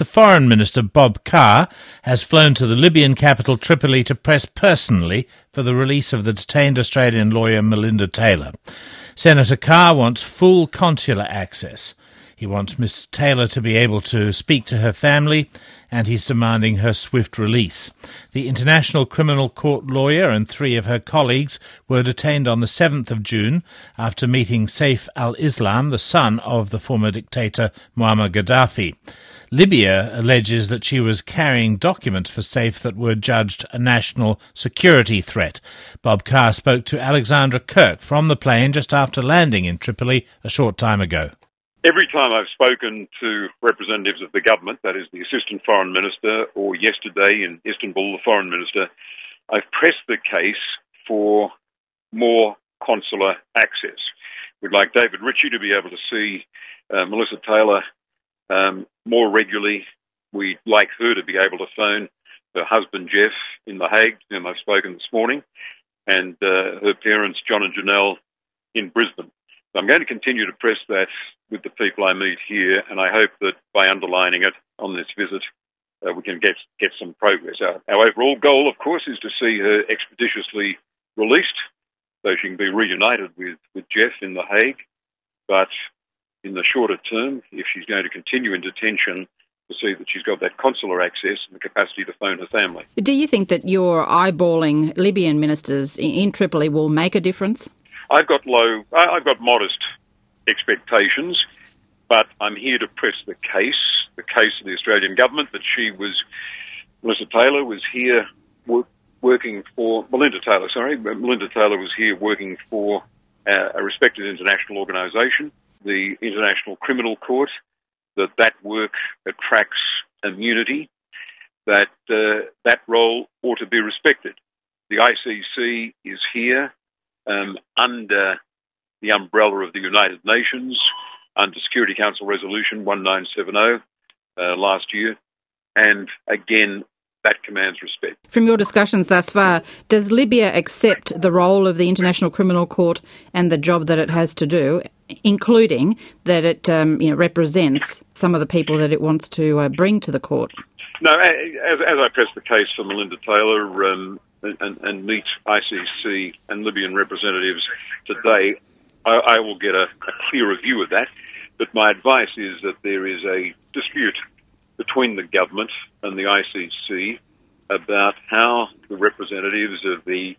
the Foreign Minister, Bob Carr, has flown to the Libyan capital Tripoli to press personally for the release of the detained Australian lawyer Melinda Taylor. Senator Carr wants full consular access. He wants Ms. Taylor to be able to speak to her family, and he's demanding her swift release. The International Criminal Court lawyer and 3 of her colleagues were detained on the 7th of June after meeting Saif al-Islam, the son of the former dictator Muammar Gaddafi. Libya alleges that she was carrying documents for Saif that were judged a national security threat. Bob Carr spoke to Alexandra Kirk from the plane just after landing in Tripoli a short time ago. Every time I've spoken to representatives of the government, that is the Assistant Foreign Minister, or yesterday in Istanbul, the Foreign Minister, I've pressed the case for more consular access. We'd like David Ritchie to be able to see Melissa Taylor more regularly. We'd like her to be able to phone her husband, Jeff, in The Hague, to whom I've spoken this morning, and her parents, John and Janelle, in Brisbane. So I'm going to continue to press that with the people I meet here, and I hope that by underlining it on this visit, we can get some progress out. Our overall goal, of course, is to see her expeditiously released so she can be reunited with Jeff in The Hague. But in the shorter term, if she's going to continue in detention, to see that she's got that consular access and the capacity to phone her family. Do you think that your eyeballing Libyan ministers in Tripoli will make a difference? I've got modest expectations, but I'm here to press the case of the Australian government that Melissa Taylor was here working for, Melinda Taylor was here working for a respected international organisation, the International Criminal Court, that work attracts immunity, that role ought to be respected. The ICC is here under the umbrella of the United Nations, under Security Council Resolution 1970 last year, and again, that commands respect. From your discussions thus far, does Libya accept the role of the International Criminal Court and the job that it has to do, including that it represents some of the people that it wants to bring to the court? No, as I press the case for Melinda Taylor and meet ICC and Libyan representatives today, I will get a clearer view of that. But my advice is that there is a dispute between the government and the ICC about how the representatives of the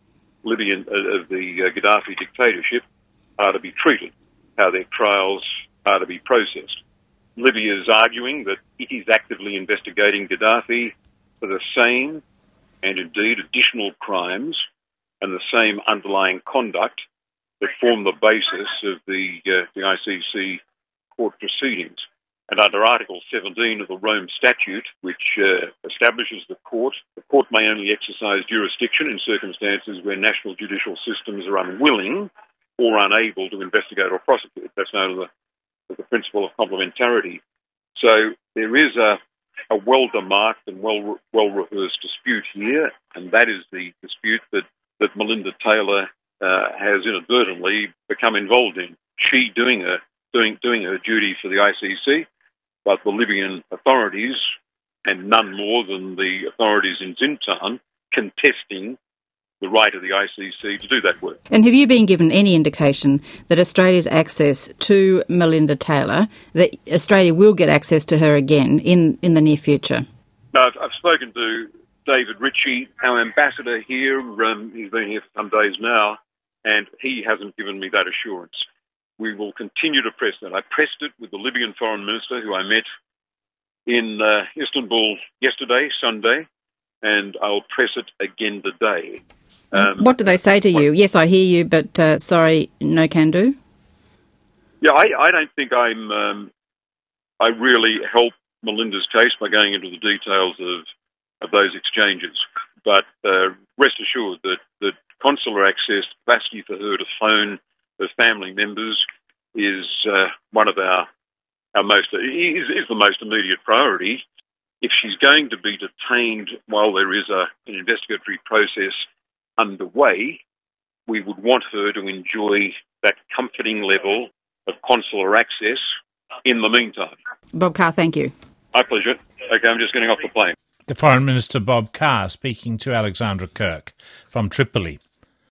Gaddafi dictatorship are to be treated, how their trials are to be processed. Libya is arguing that it is actively investigating Gaddafi for the same and indeed additional crimes and the same underlying conduct that form the basis of the ICC court proceedings. And under Article 17 of the Rome Statute, which establishes the court may only exercise jurisdiction in circumstances where national judicial systems are unwilling or unable to investigate or prosecute. That's known as the principle of complementarity. So there is a well-demarked and well-rehearsed dispute here, and that is the dispute that Melinda Taylor has inadvertently become involved in. She doing her duty for the ICC, but the Libyan authorities, and none more than the authorities in Zintan, contesting the right of the ICC to do that work. And have you been given any indication that Australia's access to Melinda Taylor, that Australia will get access to her again in the near future? No, I've spoken to David Ritchie, our ambassador here. He's been here for some days now, and he hasn't given me that assurance. We will continue to press that. I pressed it with the Libyan Foreign Minister, who I met in Istanbul yesterday, Sunday, and I'll press it again today. What do they say to you? Yes, I hear you, but sorry, no can do? Yeah, I don't think I really help Melinda's case by going into the details of those exchanges. But rest assured that consular access, capacity for her to phone her family members is one of the most immediate priority. If she's going to be detained while there is an investigatory process underway, we would want her to enjoy that comforting level of consular access in the meantime. Bob Carr, thank you. My pleasure. Okay, I'm just getting off the plane. The Foreign Minister Bob Carr speaking to Alexandra Kirk from Tripoli.